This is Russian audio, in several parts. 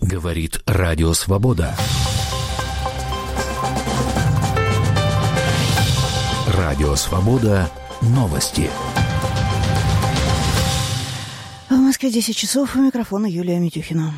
Говорит Радио Свобода. Радио Свобода. Новости. В Москве 10 часов. У микрофона Юлия Митюхина.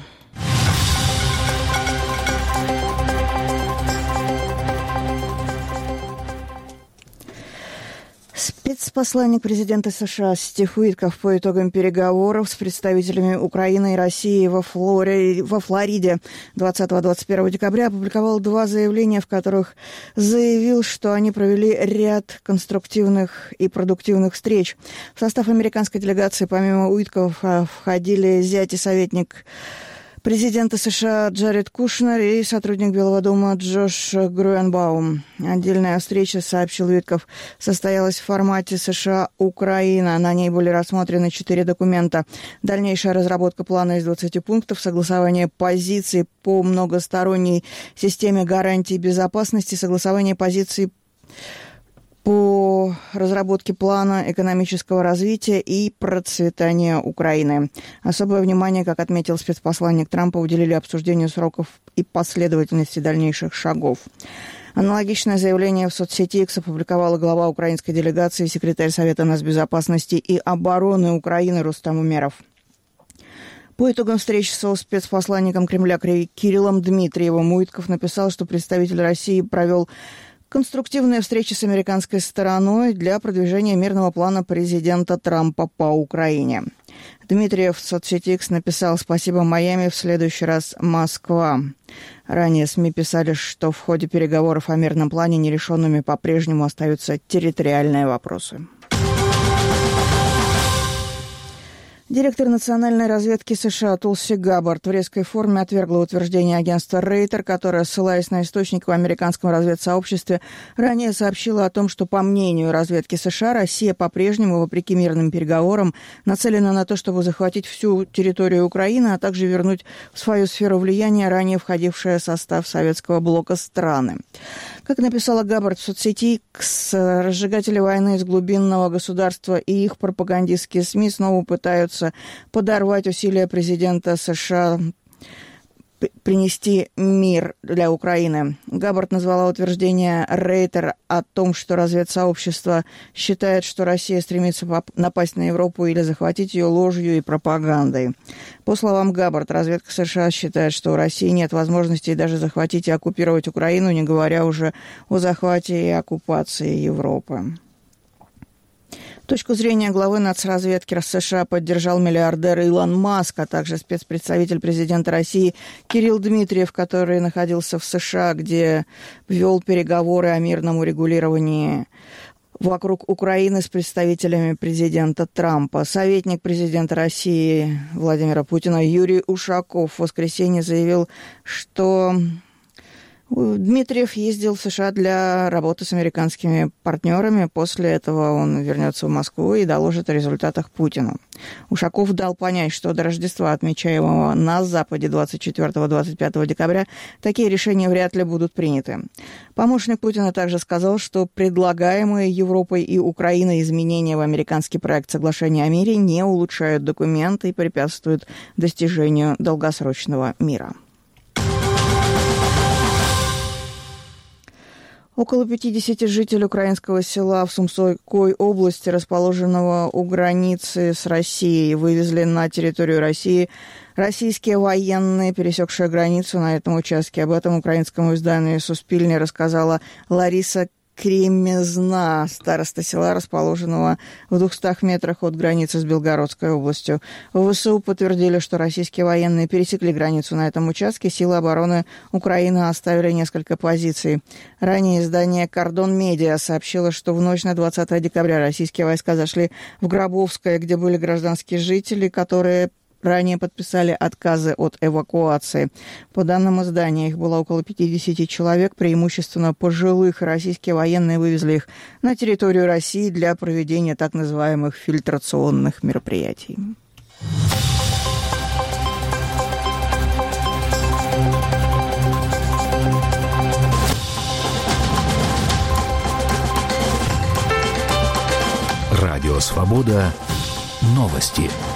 Спецпосланник президента США Стив Уитков по итогам переговоров с представителями Украины и России во Флориде 20-21 декабря опубликовал 2 заявления, в которых заявил, что они провели ряд конструктивных и продуктивных встреч. В состав американской делегации помимо Уиткова входили зять и советник президента США Джаред Кушнер и сотрудник Белого дома Джош Груенбаум. Отдельная встреча, сообщил Уитков, состоялась в формате США-Украина. На ней были рассмотрены 4 документа. Дальнейшая разработка плана из 20 пунктов, согласование позиций по многосторонней системе гарантий безопасности, согласование позиций по разработке плана экономического развития и процветания Украины. Особое внимание, как отметил спецпосланник Трампа, уделили обсуждению сроков и последовательности дальнейших шагов. Аналогичное заявление в соцсети X опубликовала глава украинской делегации, секретарь Совета нацбезопасности и обороны Украины Рустам Умеров. По итогам встречи со спецпосланником Кремля Кириллом Дмитриевым Уитков написал, что представитель России провел конструктивные встречи с американской стороной для продвижения мирного плана президента Трампа по Украине. Дмитриев в соцсети X написал: «Спасибо, Майами, в следующий раз Москва». Ранее СМИ писали, что в ходе переговоров о мирном плане нерешенными по-прежнему остаются территориальные вопросы. Директор национальной разведки США Тулси Габбард в резкой форме отвергла утверждение агентства Рейтер, которое, ссылаясь на источники в американском разведсообществе, ранее сообщило о том, что, по мнению разведки США, Россия по-прежнему, вопреки мирным переговорам, нацелена на то, чтобы захватить всю территорию Украины, а также вернуть в свою сферу влияния ранее входившие в состав советского блока страны. Как написала Габбард в соцсети X, разжигатели войны из глубинного государства и их пропагандистские СМИ снова пытаются подорвать усилия президента США принести мир для Украины. Габбард назвала утверждение Рейтер о том, что разведсообщество считает, что Россия стремится напасть на Европу или захватить ее, ложью и пропагандой. По словам Габбард, разведка США считает, что у России нет возможности даже захватить и оккупировать Украину, не говоря уже о захвате и оккупации Европы. Точку зрения главы нацразведки США поддержал миллиардер Илон Маск, а также спецпредставитель президента России Кирилл Дмитриев, который находился в США, где вел переговоры о мирном урегулировании вокруг Украины с представителями президента Трампа. Советник президента России Владимира Путина Юрий Ушаков в воскресенье заявил, что Дмитриев ездил в США для работы с американскими партнерами. После этого он вернется в Москву и доложит о результатах Путину. Ушаков дал понять, что до Рождества, отмечаемого на Западе 24-25 декабря, такие решения вряд ли будут приняты. Помощник Путина также сказал, что предлагаемые Европой и Украиной изменения в американский проект соглашения о мире не улучшают документы и препятствуют достижению долгосрочного мира. Около 50 жителей украинского села в Сумской области, расположенного у границы с Россией, вывезли на территорию России российские военные, пересекшие границу на этом участке. Об этом украинскому изданию «Суспильне» рассказала Лариса Кремезна, староста села, расположенного в 200 метрах от границы с Белгородской областью. В ВСУ подтвердили, что российские военные пересекли границу на этом участке. Силы обороны Украины оставили несколько позиций. Ранее издание «Кордон Медиа» сообщило, что в ночь на 20 декабря российские войска зашли в Гробовское, где были гражданские жители, которые ранее подписали отказы от эвакуации. По данным издания, их было около 50 человек, преимущественно пожилых. Российские военные вывезли их на территорию России для проведения так называемых фильтрационных мероприятий. Радио «Свобода». Новости.